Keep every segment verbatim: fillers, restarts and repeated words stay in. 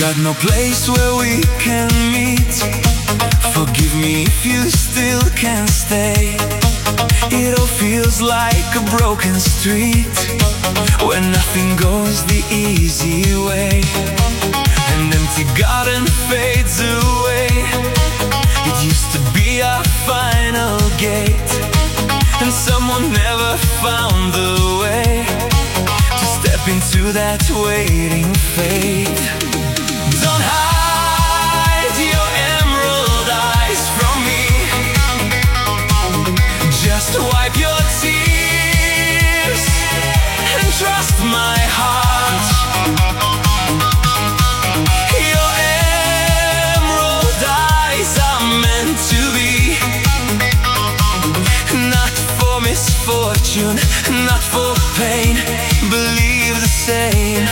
got no place where we can meet. Forgive me if you still can't stay. It all feels like a broken street, where nothing goes the easy way. An empty garden fades away. It used to be our final gate, and someone never found the way to step into that waiting fate. Don't hide your emerald eyes from me. Just wipe your tears and trust my heart. Your emerald eyes are meant to be, not for misfortune, not for pain. Believe the same.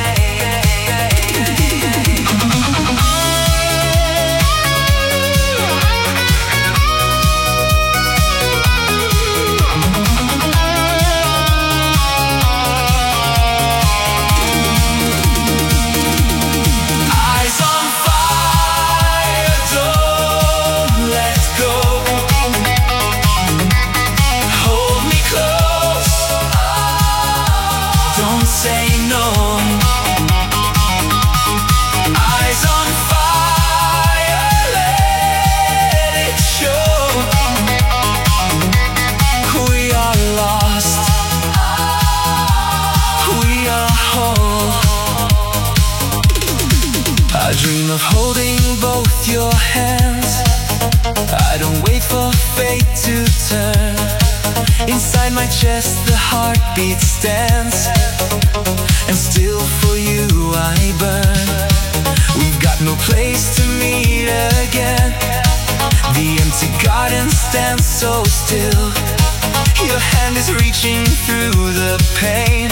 Say no. Eyes on fire, let it show. We are lost, we are whole. I dream of holding both your hands. I don't wait for fate to turn. Inside my chest the heartbeat stands, and still for you I burn. We've got no place to meet again. The empty garden stands so still. Your hand is reaching through the pain.